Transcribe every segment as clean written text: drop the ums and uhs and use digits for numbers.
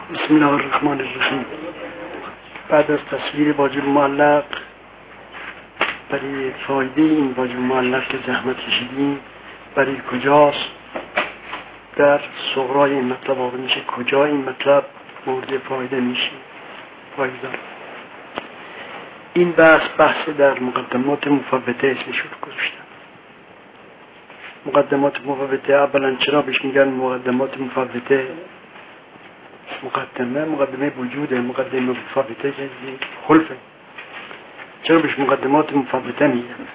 بسم الله الرحمن الرحیم. بعد از تصویر واجب معلق برای فایده این واجب معلق که زحمت کشیدیم برای کجاست، در صغرای این مطلب واقع میشه کجا این مطلب مورد فایده میشه فایده. این بحث در مقدمات مفوته اسمش رو گذاشتم. مقدمات مفوته اولا چرا بهش میگن مقدمات مفوته؟ مقدمه وجوده، مقدمه مفوته خلفه. چرا بهش مقدمات مفوته میگن؟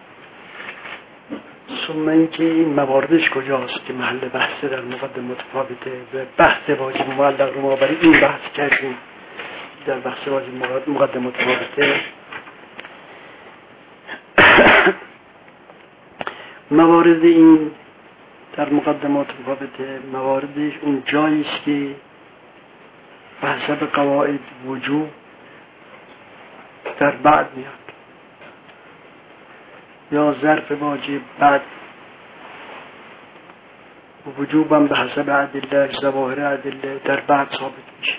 ثم اینکه این مواردش کجاست که محل بحث در مقدمات مفوته و بحث واجب معلق رو ما برای این بحث کردیم در بحث واجب مقدمات مفوته. موارد این در مقدمات مفوته مواردش اون جایی است که به حسب قواعد وجوب در بعد میاد یا ظرف واجب بعد وجوبم به حسب ادله ظواهر ادله در بعد ثابت میشه.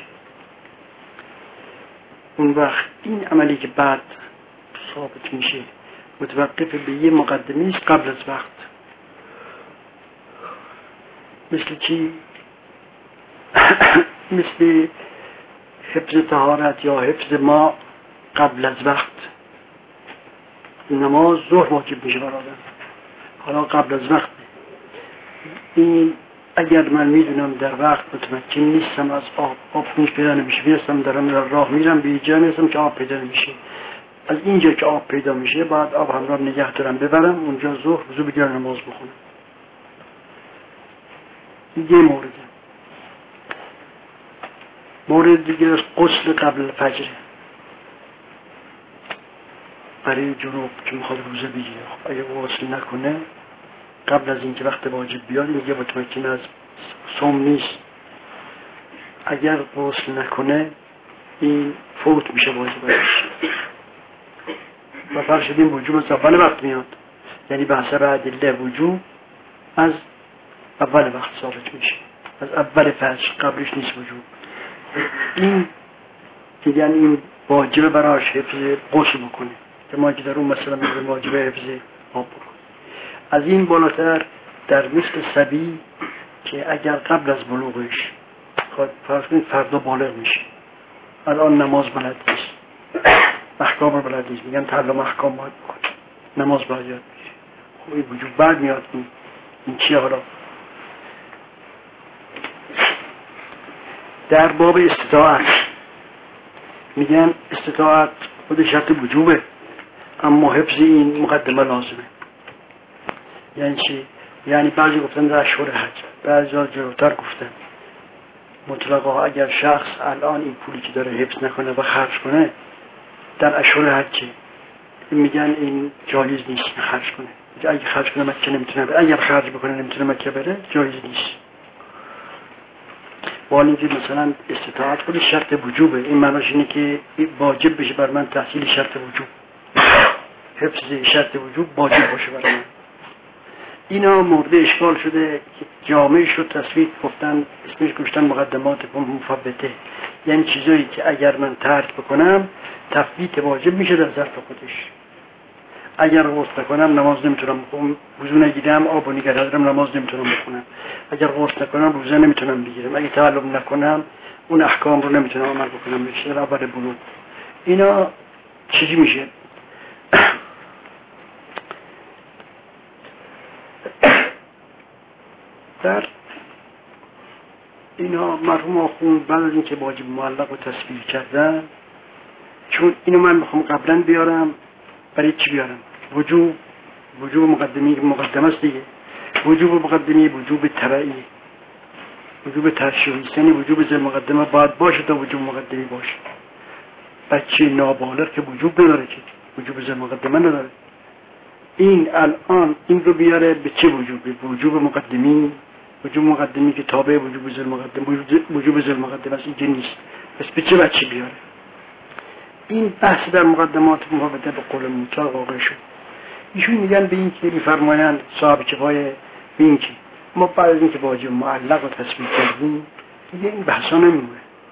اون وقت این عملی که بعد ثابت میشه متوقف به یه مقدمی است قبل از وقت. مثل چی؟ مثل حفظ طهارت یا حفظ ما قبل از وقت. نماز ظهر واجب میشه برادر، حالا قبل از وقت. این اگر من میدونم در وقت متمکن نیستم از آب پیدا نمیشه، میرسم در راه میرم به جا میرسم که آب پیدا نمیشه، از اینجا که آب پیدا میشه بعد آب همراه نگه دارم ببرم اونجا ظهر وضو بگیرم نماز بخونم. یه مورد دیگه غسل قبل فجر برای جنوب که میخواد روزه بگیره. اگه غسل نکنه قبل از اینکه وقت واجب بیاد میگه متمکن از صوم نیست. اگر غسل نکنه این فوت میشه واجبش و فرض شدیم وجوب از اول وقت میاد، یعنی به حسب ادله وجوب از اول وقت ثابت میشه، از اول فجر، قبلش نیست وجوب. این دیگه این واجب براش حفظ غسل بکنه که ما که در اون مثلا میگه واجب حفظ آب بکنه. از این بالاتر در مثل صبی که اگر قبل از بلوغش فرض کنید فردا بالغ میشه، الان نماز بلد نیست، احکام رو بلد نیست، میگن تعلم احکام باید بکنه، نماز باید یاد میشه. خب این وجوب بعد میاد. این چیه؟ حالا در باب استطاعت میگن استطاعت خود شرط وجوبه اما حفظ این مقدمه لازمه. یعنی چی؟ یعنی بعضی گفتن در اشهر حج، بعضی جلوتر گفتن مطلقا اگر شخص الان این پولی که داره حفظ نکنه و خرج کنه در اشهر حج میگن این جایز نیست خرج کنه. اگه خرج کنه مکه نمیتونه بره، اگر خرج بکنه نمیتونه مکه بره، جایز نیست. ولی اینکه مثلا استطاعت خود شرط وجوبه، این معناش اینه که واجب بشه بر من تحصیل شرط وجوب، حفظ شرط وجوب واجب باشه بر من. اینا مورد اشکال شده که جامعه شد تصویر گفتن، اسمش گذاشتن مقدمات مفوته، یعنی چیزایی که اگر من ترک بکنم تفویت واجب میشه در ظرف خودش. اگر غسل نکنم نماز نمیتونم بخونم، وضو نگیرم آب نگه ندارم نماز نمیتونم بخونم. اگر غسل نکنم روزه نمیتونم بگیرم. اگه تعلم نکنم اون احکام رو نمیتونم عمل بکنم. میشه در اول بلوغ. اینا چیزی میشه در اینا مرحوم آخوند بعد از اینکه واجب معلق رو تصویر کردن، چون اینو من میخوام قبلا بیارم، برای چی بیارم؟ وجوب مقدمه است دیگه. وجوب مقدمه وجوب تبعی، وجوب ترشیحی، یعنی وجوب ذی مقدمه باید باشه تا وجوب مقدمه باشه. بچه نابالغ که وجوب نداره، که وجوب ذی مقدمه نداره. این الان این رو بیاره به چه وجوبی؟ وجوب مقدمی که تابع وجوب ذی مقدمه، وجوب ذی مقدمه است، اینجا نیست. پس به چه بچه بیاره؟ این بحث در مقدمات مفوته به قول مطلق واقع شد. ایشون میگن به این که میفرمایند صاحب کفایه به این که ما بعد از این که واجب معلق رو تصویب کردیم دیگه این بحثا نمیمونه.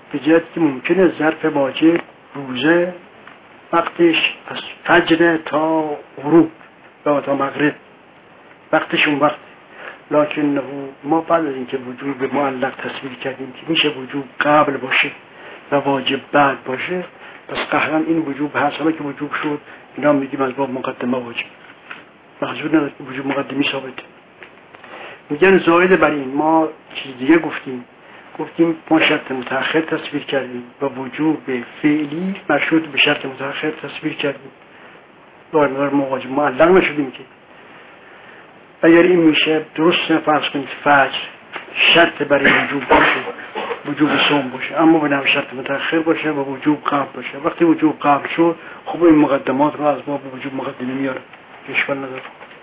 به جهتی که ممکنه ظرف واجب روزه وقتش از فجر تا غروب یا تا مغرب وقتش اون وقت، لکن ما بعد از اینکه وجوب معلق تصویر کردیم که میشه وجوب قبل باشه و واجب بعد باشه، پس قهرا این وجوب هست. حالا که وجوب شد اینا میگیم از باب مقدمه واجب، محضور نداره که وجوب مقدمی ثابته. میگن زائد بر این ما چیز دیگه گفتیم ما شرط متأخر تصویر کردیم و وجوب فعلی مشروط به شرط متأخر تصویر کردیم، دائما واجب معلق نشدیم که. اگر این میشه درست فرض کنید فجر شرط برای وجوب باشه، وجوب صوم باشه، اما به نوع شرط متأخر باشه و وجوب قبل باشه. وقتی وجوب قبل شد خب این مقدمات رو از باب وجوب مقدمه میاره، اشکال نداره.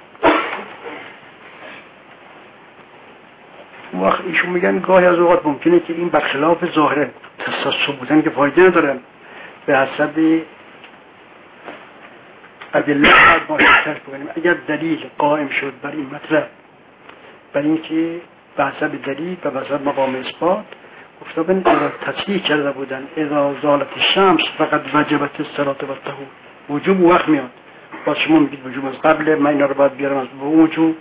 وقت ایشون میگن گاهی از اوقات ممکنه که این برخلاف ظاهر تصصب بودن که فایده ندارن، به حسب ادله باید ما شرط بکنیم. اگر دلیل قائم شد بر این مطلب، بر اینکه به حسب دلیل و به حسب مقام اثبات گفتابن اذا تصریح کرده بودن اذا زالت الشمس فقط وجبت الصلاة و الطهور، وجوب وقت میاد. باز شما میگید وجوب از قبل، من اینا رو باید بیارم از وجوب.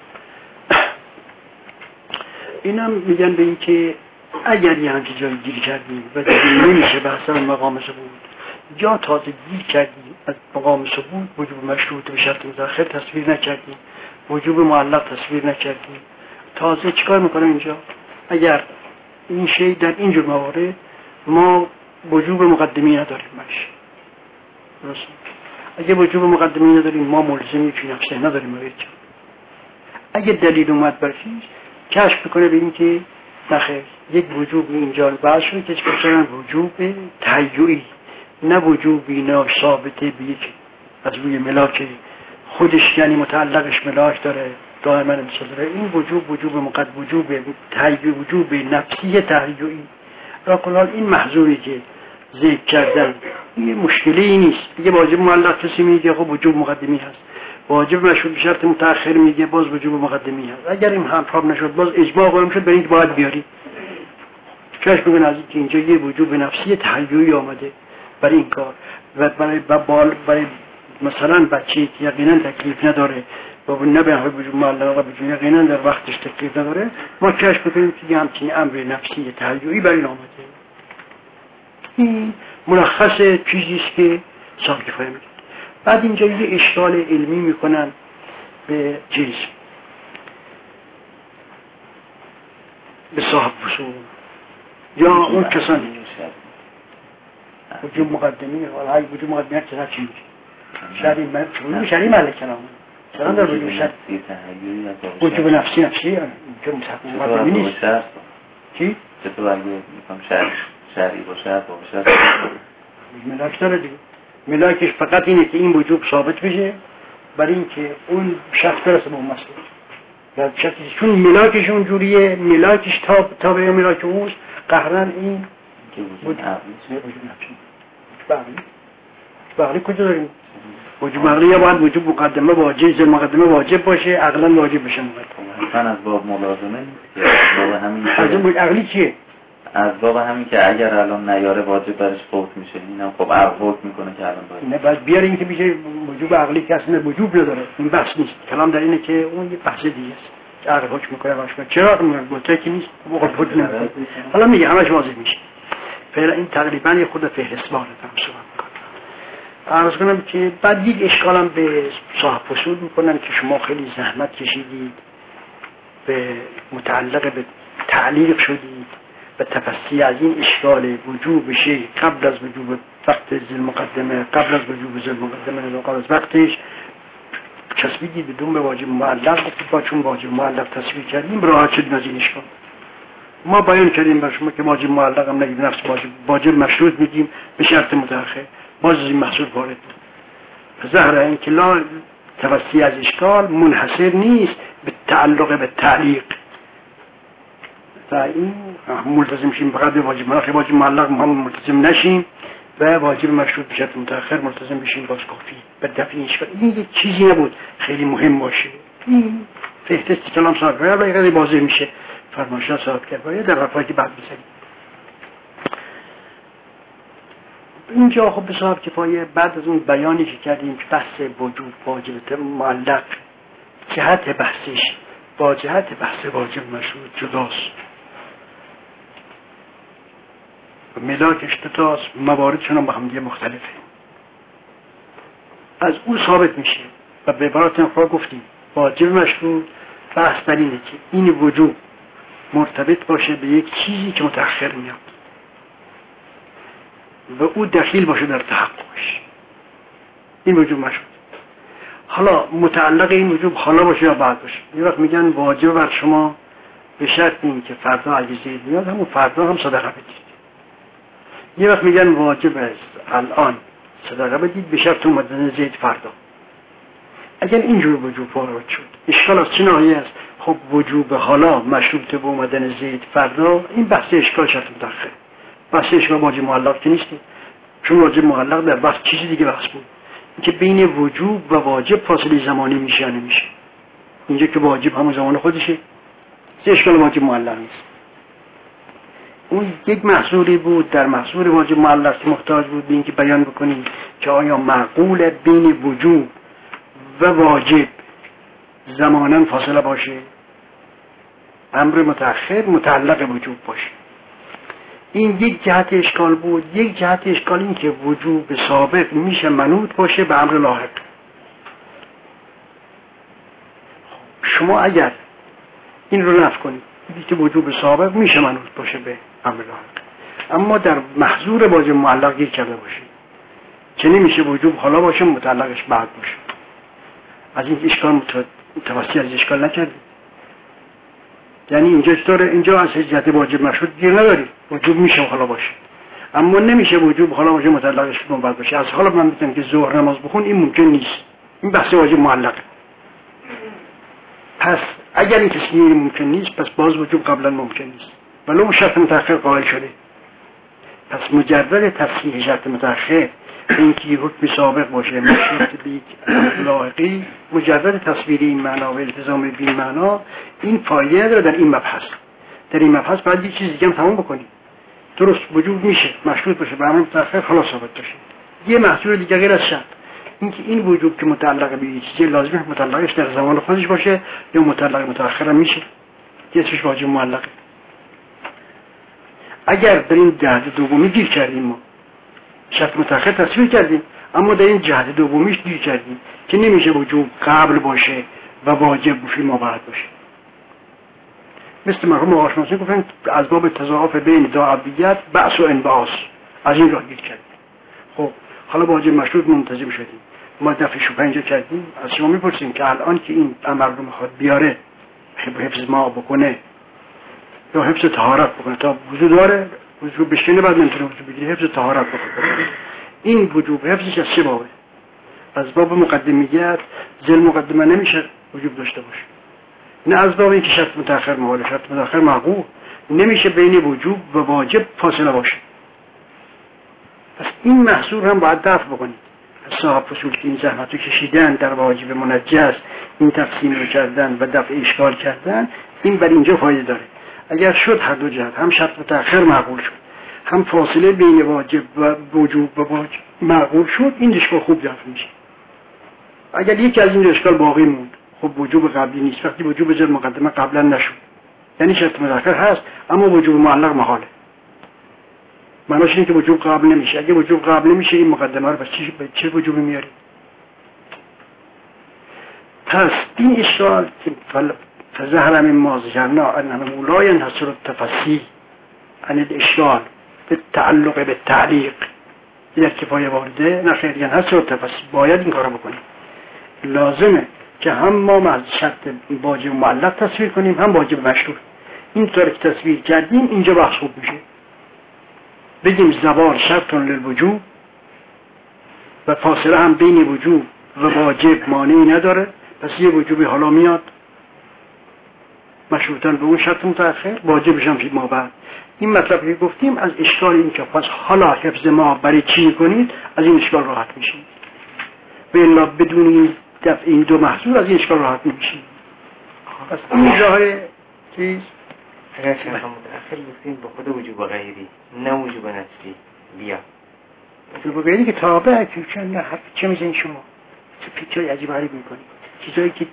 اینم میگن به این که اگر یه همچه جایی گیر کردیم و نمیشه به حسب مقام ثبوت، یا تازه گیر کردیم از مقام ثبوت وجوب مشروط به شرط متأخر تصویر نکردیم، وجوب معلق تصویر نکردیم، تازه چیکار میکنم اینجا؟ اگر این شی در اینجور موارد ما وجوب مقدمی نداریم باشه، درست؟ اگه وجوب مقدمی نداریم ما ملزمی فی نفسه نداریم. اگه دلیل اومد برشیش کشف بکنه به این که نخیر یک وجوب اینجا بعد شده که چکرشن وجوب تهیعی، نه وجوبی نه ثابته به یک از روی ملاک خودش، یعنی متعلقش ملاک داره دائما مثل داره. این وجوب وجوب تهیعی، وجوب نفسی تهیعی. را کلال این محظوری که ذکر کردن این مشکلی نیست. دیگه واجب معلق کسی میگه خب وجوب مقدمی هست، واجب مشروط به شرط متأخر میگه باز وجوب مقدمی هست. اگر این هم فرام نشد باز اجماع قائم شد، برای اینکه باید بیاری چش بگن از اینکه اینجا یه وجوب نفسی تهیعی آمده برای این کار و برای مثلا بچه‌ای که یقینا تکلیف نداره و نه به وجوب معلق و وجوب یقینا در وقتش تکلیف نداره، ما چش بکنیم که همچین امر نفسی تهیعی برای این آمده. این ملخص چیزی است که صاحب کفایه میگه. بعد اینجا یه اشکال علمی میکنن به جسم، به صاحب فصول یا اون کسانی وجوب مقدمی های وجوب مقدمی چرا چی میشه؟ شرعی محل کلام چرا در وجوب شرعی وجوب نفسی که مقدمی نیست. چی؟ چطور اگه میکنم شرعی باشه ملاک داره دیگه، ملاکش فقط اینه که این وجوب ثابت بشه برای اینکه اون شخص برسه به اون مسئله، چون ملاکش اونجوریه، ملاکش تابع ملاک اوست، قهرن این وجوب عقلی کجا داریم؟ وجوب عقلی یا باید وجوب مقدمه واجب مقدمه واجب باشه، عقلا واجب بشه مقدمه. از باب ملازمه نیست، باب همین از این عقلی چیه؟ از باب همین که اگر الان نیاره واجب برش فوت میشه، اینم خب عقل فوت میکنه که الان باید نه باید بیاره این که میشه وجوب عقلی که اصلا وجوب نداره. این بحث نیست، کلام در اینه که اون یه بحث دیگه است، عقل حکم میکنه چرا متکی نیست بقول خود نمیکنه. حالا میگه همش واضح میشه. فعلا این تقریبا یه خود فهرست وارد هم صحبت میکنم. عرض کنم که بعد یک اشکالم به صاحب فصول میکنن که شما خیلی زحمت کشیدید، به متعلق به تعلیق شدید و تفصیل از این اشکال وجوب شیء قبل از وجوب وقت ذل مقدمه، قبل از وجوب ذل مقدمه قبل از وقتش چسبیدید بدون به واجب معلق، گفتید با چون واجب معلق تصویر کردیم راحت شدیم از این اشکال. ما بیان کردیم بر شما که واجب معلق هم نگیم، نفس واجب مشروط میگیم به شرط متأخر، باز این محصول وارد بود. ظاهر این که لا تفصیل از اشکال منحصر نیست به تعلق به تعلیق و این ملتزم شیم فقط به واجب معلق هم ملتزم نشیم و واجب مشروط به شرط متأخر ملتزم بشیم باز کافی به دفع اشکال. این یک چیزی نبود خیلی مهم باشه. این فهرست کلام صاحب کفایه واضح میشه، فرمایشات صاحب کفایه در رفعی که بعد می‌زنیم. اینجا خب به صاحب کفایه بعد از اون بیانی که کردیم که بحث وجوب واجب معلق جهت بحثش با جهت بحث واجب مشروط جداست، ملاکش دوتاست، مواردشون هم با هم دیگه مختلفه. از او ثابت میشه و به عبارت اخرى گفتیم واجب مشروط بحث بر اینه که این وجوب مرتبط باشه به یک چیزی که متأخر میاد و او دخیل باشه در تحققش، این وجوب مشروط. حالا متعلق این وجوب حالا باشه یا بعد باشه. یه وقت میگن واجب بر شما به شرط این که فردا اگه زید میاد همون فردا هم صدقه بدید. یه وقت میگن واجب است الان صدقه بدید به شرط اومدن زید فردا. اگر اینجور وجوب وارد شد اشکال از چه ناحیه است؟ خب وجوب حالا مشروط به اومدن زید فردا، این بحث اشکال شرط متأخر. بحث اشکال واجب معلق که نیست، چون واجب معلق در بحث چیزی دیگه بحث بود که بین وجوب و واجب فاصله زمانی میشه یا نمیشه. اینجا که واجب همون زمان خودشه، اشکال واجب معلق نیست. اون یک محصولی بود در محصول واجب معلق که محتاج بود به اینکه بیان بکنیم که آیا معقول بین وجوب و واجب زمانا فاصله باشه، امر متأخر متعلق وجوب باشه. این یک جهت اشکال بود. یک جهت اشکال این که وجوب سابق میشه منوط باشه به امر لاحق. شما اگر این رو نفی کنید که وجوب سابق میشه منوط باشه به امر لاحق، اما در محظور واجب معلق یک کرده باشه که نمیشه وجوب حالا باشه متعلقش بعد باشه. از این اشکال متوسط از اشکال نکردید. یعنی اینجا چطوره؟ اینجا از جهت واجب مشروط گیر نداری، وجوب میشه حالا باشه، اما نمیشه وجوب حالا باشه متعلقش بعد باشه. از حالا من میگم که ظهر نماز بخون، این ممکن نیست، این بحث واجب معلقه. پس اگر این کسی ممکن نیست، پس باز وجوب قبلا ممکن نیست ولو شرط متأخر قائل شده. پس مجرد تصحیح شرط متأخر اینکه حکم سابق باشه مشروط به یک لاحقی، مجرد تصویر این معنا و التزام به این معنا، این فایده داره در این مبحث. در این مبحث باید یک چیز دیگه هم تمام بکنیم. درست وجوب میشه مشروط باشه به امر متأخر، خلاص ثابت باشه. یه محصول دیگه غیر از شرط، اینکه این وجوب که متعلق به یک چیز لازمه متعلقش در زمان خودش باشه یا متعلق متأخر هم میشه، یه چیز واجب معلقه. اگر در این جهت دومی گیر کردیم، ما شرط متأخر تصویر کردیم اما در این جهت دومیش گیر کردیم که نمیشه وجوب قبل باشه و واجب فی ما بعد باشه. مثل مرحوم آقاشناسی گفتن از باب تضاعف بین دو عبدیت بعث و انبعاث، از این راه گیر کردیم. خب حالا واجب مشروط منتظم شدیم، ما دفع شبهه اینجا کردیم. از شما میپرسیم که الان که این امر رو میخواد بیاره حفظ ما بکنه یا حفظ طهارت بکنه، تا وجود داره وجوب بشکنه بعد نمیتونه وجوب بگیره، حفظ طهارت بکنه. این وجوب حفظش از چه بابه؟ از باب مقدمیت. ذل مقدمه نمیشه وجوب داشته باشه، نه از باب اینکه شرط متأخر محال، شرط متأخر معقول نمیشه بین وجوب و واجب فاصله باشه. پس این محصول هم باید دفع بکنید. صاحب فصول که این زحمت رو کشیدن در واجب منجز، این تقسیم رو کردن و دفع اشکال کردن، این بر اینجا فایده داره. اگر شد هر دو جهت، هم شرط متأخر معقول شد، هم فاصله بین واجب و وجوب و واجب معقول شد، این اشکال خوب دفع میشه. اگر یکی از این اشکال باقی موند، خب وجوب قبلی نیست. وقتی وجوب ذل مقدمه قبلا نشد، یعنی شرط متأخر هست اما وجوب معلق محاله. معناش اینه که وجوب قبل نمیشه. اگه وجوب قبل نمیشه این مقدمه رو به چه وجوبی میاری؟ پس این اشکال که فظهر من ما ذکرنا انه لا ينحصر التفصیل عن الاشکال بالتعلق بالتعلیق، این کفایه وارده نخیر، ينحصر التفصیل. باید این کارو بکنیم. لازمه که هم ما شرط واجب معلق تصویر کنیم هم واجب مشروط. این طور که تصویر کردیم اینجا بحث خوب میشه. بگیم زوال شرط للوجوب و فاصله هم بین وجوب و واجب مانعی نداره، پس یه وجوبی حالا میاد مشروطاً به اون شرط متأخر، واجبش هم فی ما بعد. این مطلب که گفتیم از اشکال این که پس حالا حفظ ما برای چی کنید، از این اشکال راحت میشید. و الا بدون این دفع این دو محصول از این اشکال راحت نمیشید. پس این راه چیز اگر شرط متأخر بسیم به خود وجوب غیری نه وجوب نسبی بیا بگید که تابع چه میزنید شما؟ چه پیچای عجیب غریب میکنید؟ چیزایی که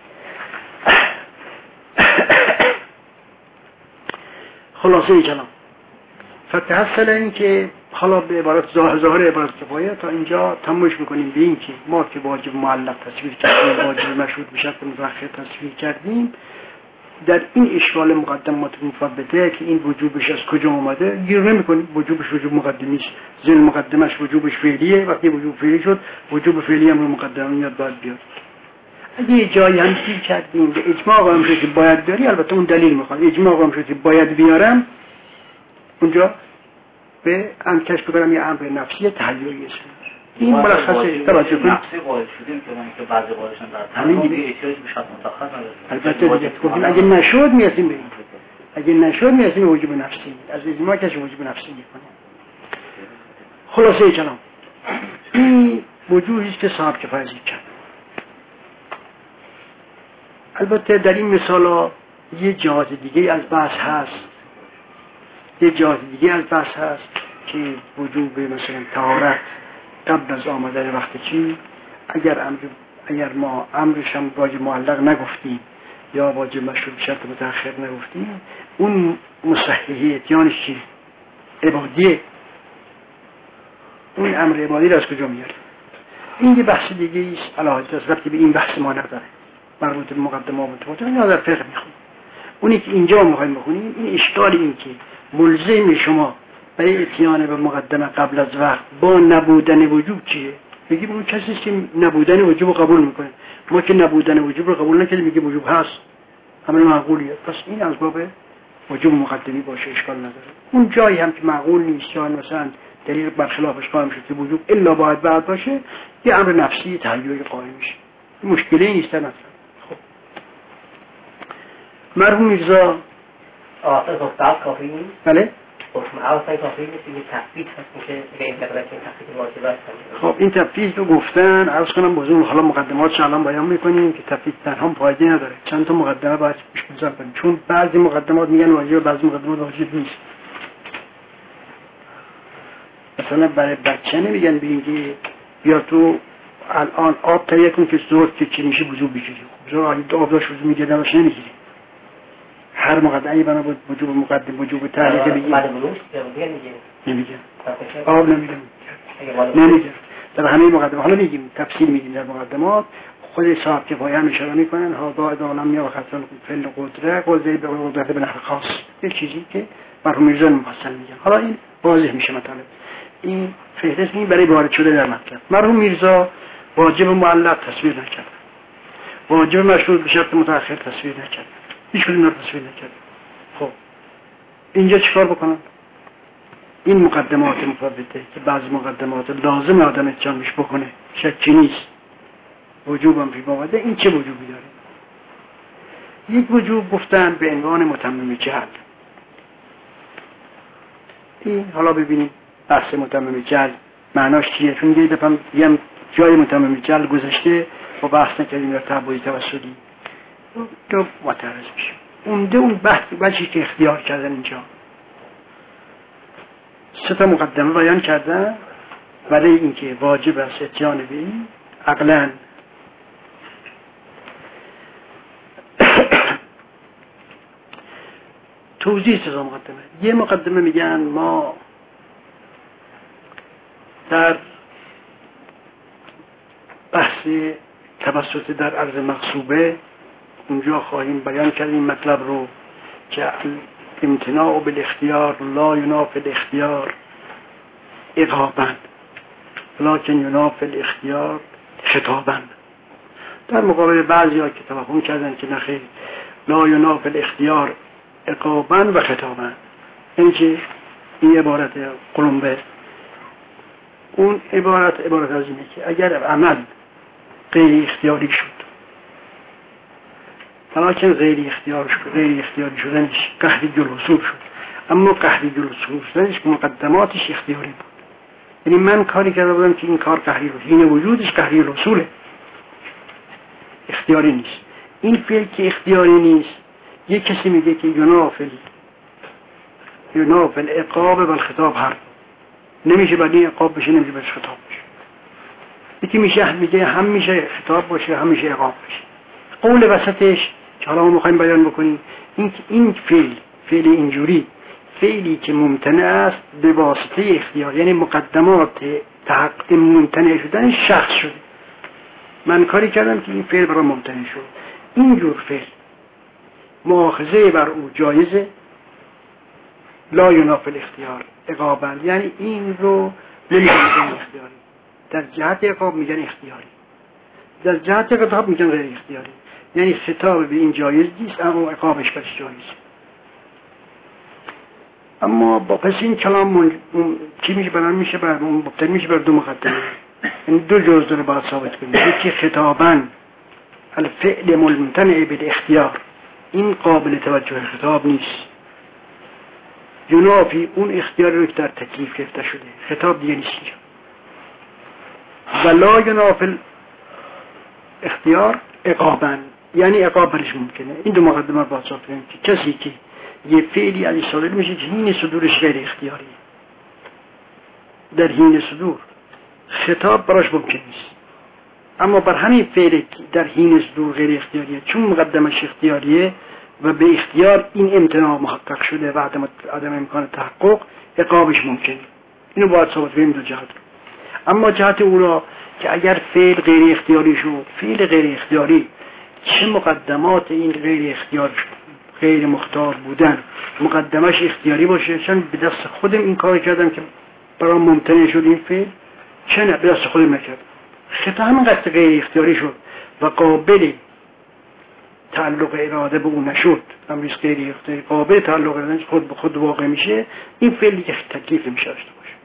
خلاصه کلام فتحصل این که حالا به عبارت ظاهر عبارت کفایه تا اینجا تمومش میکنیم به این که ما که واجب معلق تصویر کردیم، واجب مشروط به شرط متأخر تصویر کردیم، در این اشکال مقدمات مفوته که این وجوبش از کجا اومده گیر نمیکنیم. وجوبش وجوب مقدمی است، ذل مقدمش وجوبش فعلیه. وقتی وجوب فعلی شد وجوب فعلی هم رو مقدمه میاد باید بیاد. اگه یه جایی هم گیر کردیم به اجماع قائم شد که باید بیاری، البته اون دلیل میخواد. اجماع قائم شد که باید بیارم، اونجا به انکش بگرم یه امر نفسی تحلیلی است. این ملخصه. توجه کنید نفسی قائل شدیم که بعضی قائلشون در همین احتیاج به شرط متأخر نداره. البته دیگه اگه نشد میرسیم به این. اگه نشد میرسیم به وجوب نفسی. از اجماع کش وجوب نفسی میکنه. خلاصه کلام این وجوهی است که صاحب کفایت کرد. البته در این مثالا یه جهات دیگه از بحث هست. یه جهات دیگه از بحث هست که وجوب مثلا طهارت قبل از آمدن وقت چی، اگر ما امرش هم واجب معلق نگفتیم یا واجب مشروط شرط متأخر نگفتیم، اون مصححی اتیانش چی؟ عبادیه. اون امر عبادی رو از کجا میاره؟ این یه بحث دیگه است، علاوه از ربطی به این بحث ما نداره، مربوط به مقدمات متفاوته. اینا در فقه میخونیم. اونی که اینجا میخوایم بخونیم این اشکال این که ملزم شما برای اتیان به مقدمه قبل از وقت با نبودن وجوب چیه؟ میگیم اون کسی که نبودن وجوب قبول میکنه. ما که نبودن وجوب رو قبول نکردیم میگه وجوب هست، امر معقولیه. پس این از باب وجوب مقدمی باشه، اشکال نداره. اون جایی هم که معقول نیست یا مثلا دلیل برخلافش قائم شد که وجوب الا باید بعد باشه، یه امر نفسی تحلیلی قائم میشه. مشکلی نیست مثلا. خب مرحوم میرزا آخه گفتم کافی نیست. بله حکم اوسط کافی نیست، یه تثبیت هست که به این مقدار این تثبیت واجب است. خب این تثبیت رو گفتن، عرض کنم بزرگ حالا مقدماتش الان بیان میکنیم که تثبیت تنها فایده نداره. چند تا مقدمه باید پیش بزنیم، چون بعضی مقدمات میگن واجب، بعضی مقدمات واجب نیست. مثلا برای بچه نمیگن بگین بیا تو الان آب تهیه کن که زور که چی میشه وضو بگیری. زور آب داشت وضو میگیری نباشه نمیگیری. هر مقدمه بنا بود وجوب مقدم وجوب تعلیق بگیم نمیگه آب نمیگه در همه مقدمه. حالا میگیم تفصیل میگیم در مقدمات. خود صاحب کفایه هم اشاره میکنن ها بعد عالم یا خاصه فعل قدره قضیه به قدرت به نحو خاص، یه چیزی که مرحوم میرزا مفصل میگن. حالا این واضح میشه مطلب. این فهرست می برای وارد شده در مطلب. مرحوم میرزا واجب معلق تصویر نکرد، واجب مشروط به شرط متأخر تصویر نکرد، هیچ کدوم رو تصویر نکرد. خب اینجا چیکار بکنن؟ این مقدمات مفوته که بعضی مقدمات لازم آدم اتیان بهش بکنه، شکی نیست، وجوبم پیش آمده. این چه وجوبی داره؟ یک وجوب گفتن به عنوان متمم جهل. این حالا ببینیم بحث متمم جهل معناش چیه، چون یه دفعه میگم جای متمم جهل گذشته و بحث نکردیم در تعبدی توسلی تو متعرض میشه. اون بحث وجهی که اختیار کردن اینجا 3 تا مقدمه بیان کردن برای اینکه واجب است اتیان به این عقلاً. توضیح 3 تا مقدمه. یه مقدمه میگن ما در بحث توسط در عرض مغصوبه اونجا خواهیم بیان کرد این مطلب رو که امتناع بالاختیار لا ینافی الاختیار عقاباً لکن ینافی الاختیار خطاباً. در مقابل بعضی‌ها که توهم کردن که نخیر لا ینافی الاختیار عقاباً و خطاباً، یعنی که این عبارت قلمبه، اون عبارت از اینه که اگر عمل غیر اختیاری شد فلاکن غیر اختیاری شدنش قهری جلوسور شد، اما قهری جلوسور شدنش که مقدماتش اختیاری بود. یعنی من کاری کرده بودم که این کار قهری رو، این وجودش قهری رسوله، اختیاری نیست. این فعل که اختیاری نیست، یک کسی میگه که ینافل عقاب و الخطاب هر نمیشه بعدی عقاب بشه، نمیشه بهش خطاب بشه. یکی میشه میگه هم میشه خطاب باشه هم میشه عقاب بشه. قول وسطش که حالا ما میخوایم بیان بکنیم این فعل اینجوری فعلی که ممتنع است به واسطه اختیار، یعنی مقدمات تحقق ممتنع شدن شخص شده. من کاری کردم که این فعل برای ممتنع شد. اینجور فعل مؤاخذه بر او جایزه، لا ینافی الاختیار عقابا، یعنی این رو نمیگن اختیاری، در جهت عقاب میگن اختیاری، در جهت عقاب میگن غیر اختیاری. یعنی خطاب به این جایز نیست اما عقابش برش جایز. اما با پس این کلام چی میشه؟ بلند میشه بر مبتنی میشه بر دو مقدمه. این دو جزء داره باید ثابت کنیم. یکی خطاباً الفعل ممتنع بالاختیار، این قابل توجه خطاب نیست، ینافی اون اختیار رو که در تکلیف گرفته شده، خطاب دیگه نیست اینجا. ولا ینافی اختیار عقاباً، یعنی عقاب برش ممکنه. این دو مقدمه رو باید ثابت کنیم که کسی که یه فعلی ازش صادر میشه که حین صدورش غیر اختیاری، در حین صدور خطاب براش ممکن نیست، اما بر همین فعل در حین صدور غیر اختیاریه، چون مقدمش اختیاریه و به اختیار این امتناع محقق شده و عدم امکان تحقق، عقابش ممکنه. اینو باید ثابت کنیم دو جهت. اما جهت اولا که اگر فعل غیر اختیاری شد، فعل غیر اختیاری چه مقدمات این غیر اختیار غیر مختار بودن مقدمش اختیاری باشه، چون به دست خودم این کار کردم که برام ممتنع شد این فعل، چه نه به دست خودم نکردم، خطا همین قصد غیر اختیاری شد و قابل تعلق اراده به اون نشد، امریز غیر اختیاری قابل تعلق اراده خود به خود واقع میشه، این فعلی که تکلیف نمیشه داشته باشه.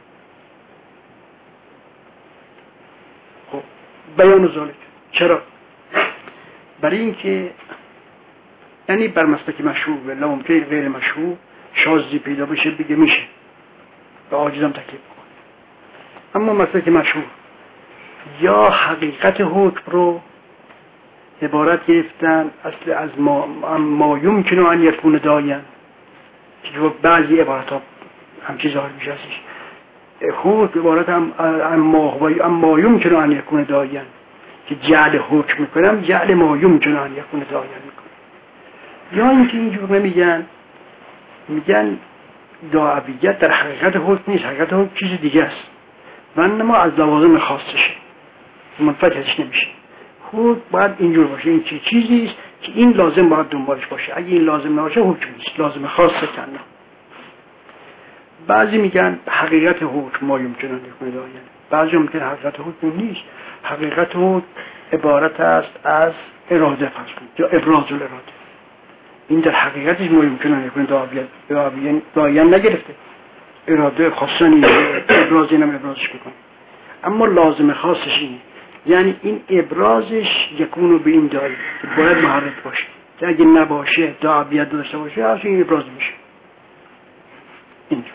خب بیان ذالک چرا؟ برای اینکه یعنی بر مسلک مشروع و ممکن غیر مشروع شاذی پیدا بشه بگه میشه و عاجزم تکلیف بکنه. اما مسلک مشروع یا حقیقت حکم رو عبارت گرفتن اصل از ما یمکن ان یکون داین، که بعضی عبارت ها همچی ظاهر میشه ازش. حکم عبارت ما یمکن ان یکون داین، که جعل حکم میکنم جعل ما یمکن ان یکون داین میکنم. یا اینکه اینجور نمیگن، میگن دعویت در حقیقت حکم نیست، حقیقت حکم چیز دیگه است و انما از لوازم خاصشه منفتحش نمیشه. حکم باید اینجور باشه، این چیزی است که این لازم باید دنبالش باشه، اگه این لازم نباشه حکم نیست، لازم خاصه کنه. بعضی میگن حقیقت حکم ما یمکن ان یکون داین، بعضی میگن حقیقت حکم نیست، حقیقت حکم عبارت است از اراده فرض کنید یا ابراز الاراده. این در حقیقتش ما یمکن ان یکون داین نگرفته، اراده خاصه نیست، ابراز اینم ابرازش میکنه، اما لازم خاصش اینه، یعنی این ابرازش یکونو به این دایی باید محرک باشه، که اگه نباشه دعویت داشته باشه هرچی این ابراز میشه. اینجور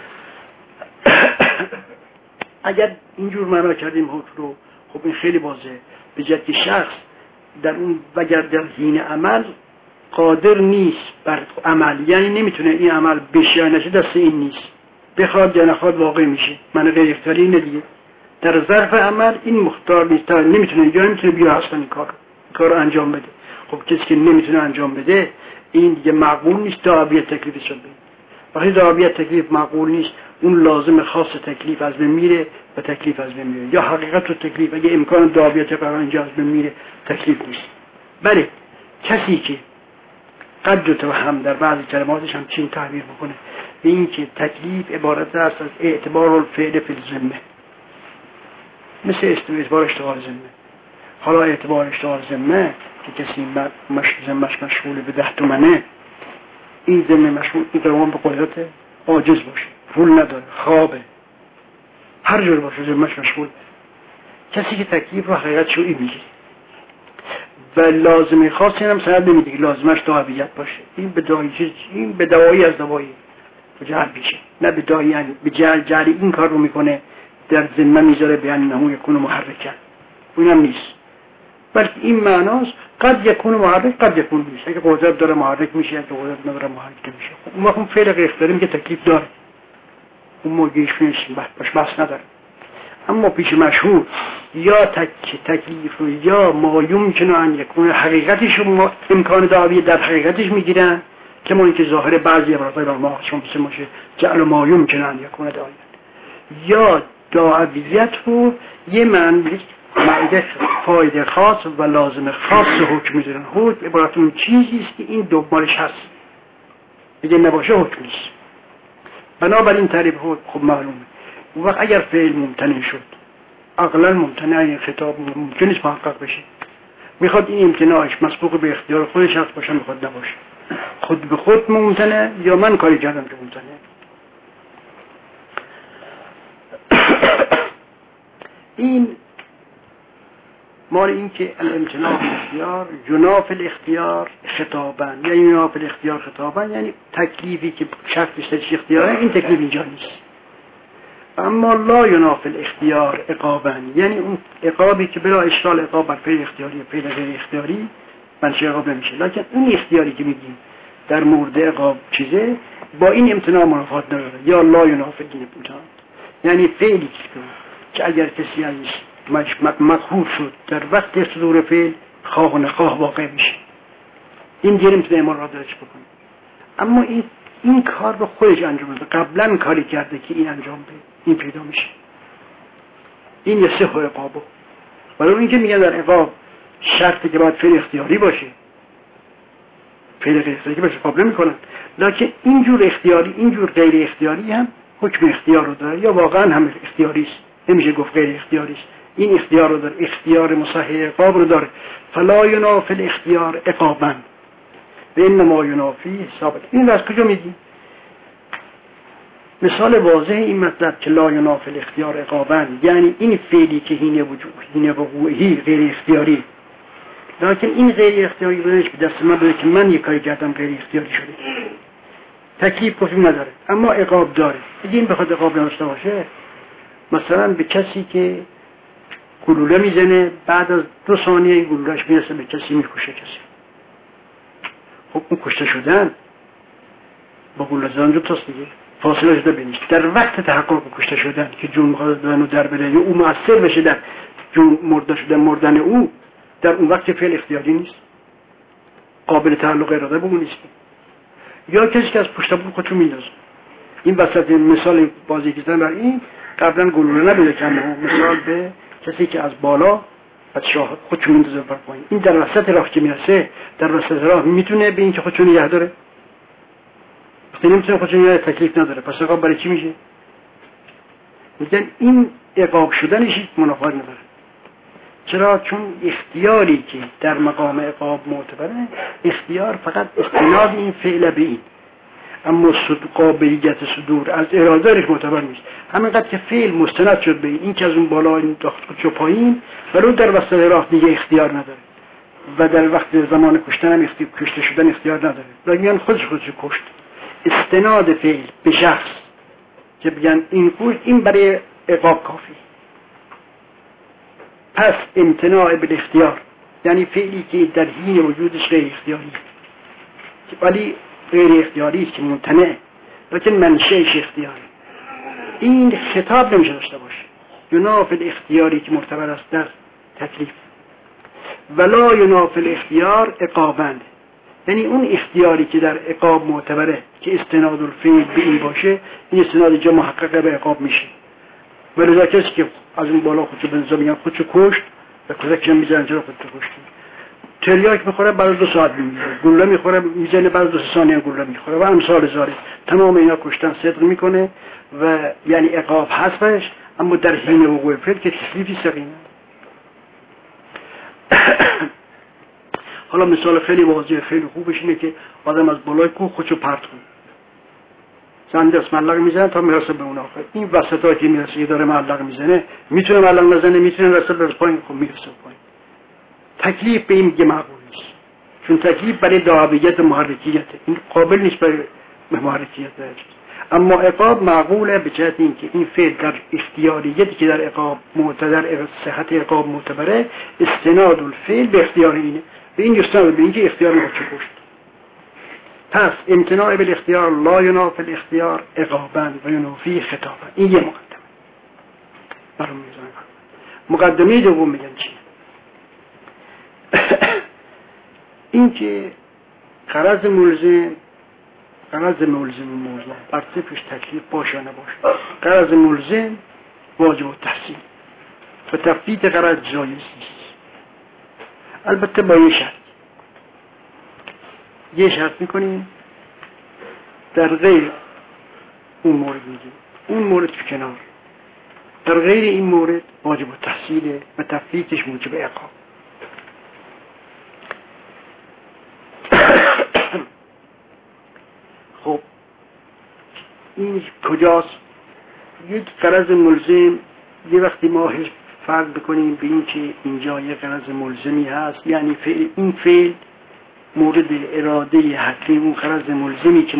اگر اینجور معنا کردیم حکم رو، خب این خیلی واضحه، به جهت که شخص در اون وگر در حین عمل قادر نیست بر عمل، یعنی نمیتونه این عمل بشه یا نشه، دست این نیست، بخواد یا نخواد واقع میشه، من غیر اختیاری اینه دیگه. در ظرف عمل این مختار نیست، نمیتونه یا نمیتونه بیا اصلا این کار رو انجام بده. خب کسی که نمیتونه انجام بده این دیگه معقول نیست دعویت تکلیف شده. وقتی دعویت تکلیف معقول نیست، اون لازم خاص تکلیف از بین میره و تکلیف از بین میره، یا حقیقت و تکلیف اگه امکان دعویت قرار اینجا از بین میره تکلیف نیست. بله کسی که قد توهم در بعضی کلماتش هم چین تعبیر بکنه به این که تکلیف عبارت است از اعتبار الفعل فی الذمه، مثل اعتبار اشتغال ذمه. حالا اعتبار اشتغال ذمه که کسی ذمه‌اش مشغول به 10 تومنه، این ذمه مشغول این قوام به قدرت عاجز باشه، پول نداره، خوابه، هر جور باشه ذمه‌اش مشغول. کسی که تکلیف رو حقیقت شویی میگیره و لازمه خاصی هم سند نمیده که لازمش دعویت باشه، این به دعایی چیز، این به دعایی از دعایی جعل میشه، نه به دعایی، یعنی به جعل این کار رو میکنه در ذمه میذاره بیان نمو یکون محرکن، اونم نیست، بلکه این معناست قد یکون محرک قد یکون نیست، اگه قدرت داره محرک میشه، اگه قدرت نداره محرک نمیشه. خب اون وقت فعل غیر اختیاری میگه تکلیف داره، اون موجهش باش بحث نداره. اما پیش مشهور یا تکلیف یا ما یمکن ان یکون حقیقتش امکان دعوی در حقیقتش میگیرن که ما اینکه ظاهر بعضی عبارات ما چون بسه باشه جعل ما یمکن ان یکون دعوی، یا دعویت رو یه معنی فایده خاص و لازم خاص حکم میذارن. حکم عبارت اون چیزی است که این دنبالش هست، اگه نباشه حکم نیست. بنابراین تعریف حکم خب معلومه. اون وقت اگر فعل ممتنع شد، عقلا ممتنع این خطاب ممکن نیست محقق بشه. میخواد این امتناعش مسبوق به اختیار خودش هست باشه، میخواد نباشه. خود به خود ممتنع یا من کاری کردم که ممتنع. این مال این که الامتناع اختیار جناف الاختیار خطابا، یعنی جناف الاختیار خطابا یعنی تکلیفی که شرط بیشترش اختیاره، این تکلیف اینجا نیست. اما لا یناف الاختیار عقابا، یعنی اون عقابی که بلا اشکال عقاب بر فعل اختیاری فعل غیر اختیاری منشه عقاب نمیشه، لکن اون اختیاری که میگیم در مورد عقاب چیزه با این امتناع منافات نداره. یا لا یناف این امتناع، یعنی فعلی که اگر کسی ازش مقهور شد در وقت صدور فعل خواه و نخواه واقع میشه، این دیگه نمیتونه ما را درش بکنه. اما این کار رو خودش انجام بده، قبلا کاری کرده که این انجام بده، این پیدا میشه. این یه صحه عقابه. برای این که میگن در عقاب شرطی که باید فعل اختیاری باشه، فعل غیر اختیاری باشه قابل میکنن، لکن اینجور اختیاری اینجور غیر اختیاری هم حکم اختیار رو داره، یا واقعا هم اختیاری است، نمیشه گفت غیر اختیاری است. این اختیار رو داره، اختیار مصحح عقاب رو داره. فلا یناف الاختیار عقابا و انما ینافی ثابت. این از کجا میگی؟ مثال واضح این مطلب که لا یناف الاختیار عقابا یعنی این فعلی که هینه وجود هینه وقوعی غیر اختیاری، لکن این غیر اختیاری بودنش به دست من بوده که من یک کاری کردم غیر اختیاری شده، تکلیف کفی نداره اما عقاب داره. اگه این بخواد عقاب نداشته باشه، مثلا به کسی که گلوله میزنه بعد از 2 ثانیه گلولهش میرسه به کسی میکشه کسی، خب اون کشته شدن با گلوله زدن جو تاست دیگه، فاصله شده بینیش. در وقت تحقق کشته شدن که جون میخواد دادن و در بره یا او مؤثر بشه در جون مرده شدن مردن او، در اون وقت فعل اختیاری نیست، قابل تعلق اراده بمون نیست. یا کسی که از پشت بود خودشو میندازه. این وسط مثال بازی کردن بر این قبلا گلوله نبوده که مثال به کسی که از بالا از شاه خودشو میندازه بر پایین. این در وسط راه که میرسه، در وسط راه میتونه به این که خودشو نگه داره؟ وقتی نمیتونه خودشو نگه داره تکلیف نداره، پس عقاب برای چی میشه؟ میگن این عقاب شدنش منافات نداره. چرا؟ چون اختیاری که در مقام عقاب معتبره، اختیار فقط استناد این فعل به این، اما قابلیت صدور از ارادهش معتبر نیست. همینقدر که فعل مستند شد به این که از اون بالا این داخت شد پایین، ولی در وسط راه دیگه اختیار نداره و در وقت زمان کشتن هم کشته شدن اختیار نداره، میگن خودش کشت. استناد فعل به شخص که بگن این کشت، این برای عقاب کافی. پس امتناع بالاختیار یعنی فعلی که در حین وجودش غیر اختیاری ولی غیر اختیاری است که ممتنع، لیکن منشأش اختیاری، این خطاب نمیشه داشته باشه. یناف الاختیاری که معتبر است در تکلیف، ولا یناف الاختیار عقابا، یعنی اون اختیاری که در عقاب معتبره که استناد الفعل به این باشه، این استناد جا محقق به عقاب میشه. ولذا کسی که از اون بالا خودشو بنزا میگن خودشو کشت و کزک میزنن چرا خودشو کشتی، تریاک میخوره بعد از 2 ساعت میمیره، گلوله میخوره میزنه بعد از 2 ثانیه گلوله میخوره و امثال زاری. تمام اینا کشتن صدق میکنه و یعنی عقاب حسبش، اما در حین وقوع فعل که تکلیفی سقیمه. حالا مثال خیلی واضحه خیلی خوبش اینه که آدم از بالای کوه خودشو پرت کنه، زن دست ملق میزنه تا میرسه به اون آخر. این وسطا که میرسه داره ملق میزنه، میتونه ملق بزنه، میتونه رسه به پایین، خب میرسه پایین. تکلیف به این میگه معقول نیست، چون تکلیف برای دعویت محرکیته، این قابل نیست برای محرکیت. اما عقاب معقوله به جهت اینکه این فعل در اختیاریتی که در عقاب معتبر، صحت عقاب معتبره، استناد الفعل به اختیار اینه، به این استناد به اینکه اختیار رو چه کشت. پس امتناع بالاختیار لا ینافی الاختیار عقابا و ینافی خطابا. این یه مقدمه برام میزنم. مقدمه دوم میگن چیه؟ این که غرض ملزم موضوع بر طبقش تکلیف باشه نباشه. غرض ملزم واجب التحصیل و تفویت غرض جایز نیست، البته با یه شرط میکنیم در غیر اون مورد میگیم، اون مورد تو کنار، در غیر این مورد واجب التحصیل و تفویتش موجب عقاب. خب این کجاست؟ یک غرض ملزم یه وقتی ما فرق بکنیم به این که اینجا یه غرض ملزمی هست، یعنی این فعل مورد اراده حقی اون غرض ملزمی که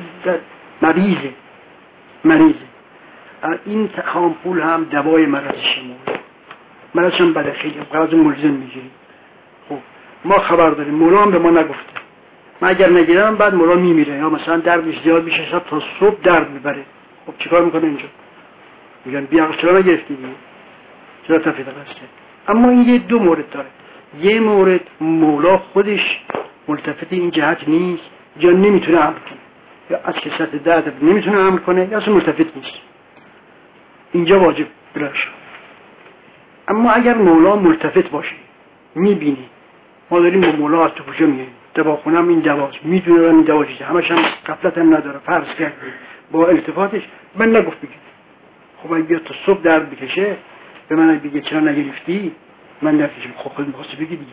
مریضه. این خامپول هم دوای مرضش مرضش هم بده، خیلی غرض ملزم میگیریم. خب ما خبر داریم، مولا هم به ما نگفته، من اگر نگیرم بعد مولا میمیره یا مثلا دردش زیاد میشه شب تا صبح درد میبره. خب چیکار میکنه اینجا؟ میگن بیا چرا نگرفتی؟ چرا تفیده بسته؟ اما این یه دو مورد داره. یه مورد مولا خودش ملتفت این جهت نیست یا نمیتونه عمل کنه، یا از کسرت درد نمیتونه عمل کنه یا اصلا ملتفت نیست، اینجا واجب براش. اما اگر مولا ملتفت باشه، میبینی ما داریم با مولا از تو پوشه میگیم دواخونم این دواست، میدونه این دواست، همش هم غفلت هم نداره، فرض کرد با التفاتش من نگفت بگید. خب اگه بیاد تا صبح درد بکشه به من بگه چرا نگرفتی، من نفیشم. خب خود میخواستی بگی دیگه.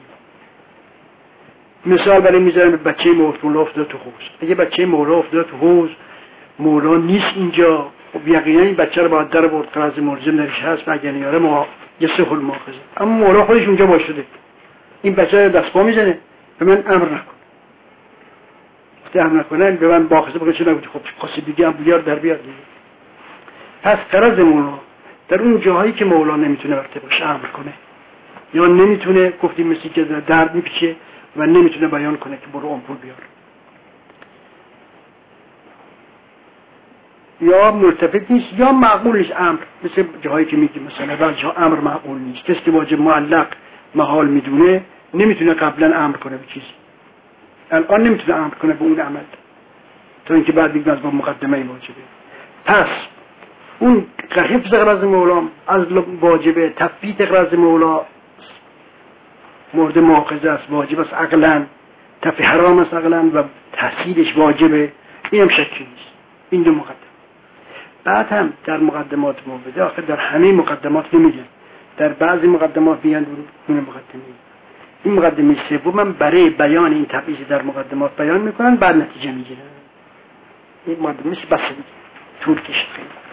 مثال برای میذارم بچه مولا افتاده تو حوض. اگه بچه مولا افتاده تو حوض مولا نیست اینجا، خب یقینا این بچه رو باید در برد، قرض ملزم درش هست و اگر نیاره ما یه سه خل ماخذه. اما مولا خودش اونجا باشده، این بچه رو دست پا میزنه به من امر نکن. وقتی امر نکنه به من باخذه بگه چه نگوتی، خب خاصی دیگه هم بیار در بیار دیگه. پس قرض مولا در اون جاهایی که مولا نمیتونه وقتی باشه امر کنه، یا نمیتونه گفتیم مثل که درد میپیچه و نمیتونه بیان کنه که برو آمپول بیار، یا ملتفت نیست یا معقول نیست امر، مثل جاهایی که میگیم مثلا بعضی جا امر معقول نیست، کسی که واجب معلق محال میدونه نمیتونه قبلا امر کنه به چیزی، الان نمیتونه امر کنه به اون عمل تا اینکه بعد بگیم از با مقدمه واجبه. پس اون حفظ غرض مولا از واجبه، تفویت غرض مولا مورد مؤاخذه است، واجب است عقلا، تفی حرام است عقلا و تحصیلش واجبه، این هم شکی نیست. این دو مقدمه. بعد هم در مقدمات موجوده، آخر در همه مقدمات نمیگن، در بعضی مقدمات میگن دون مقدمه. این مقدمه سوم هم برای بیان این تبعیض در مقدمات بیان میکنن، بعد نتیجه میگیرن. این مقدمه بس طول کشید.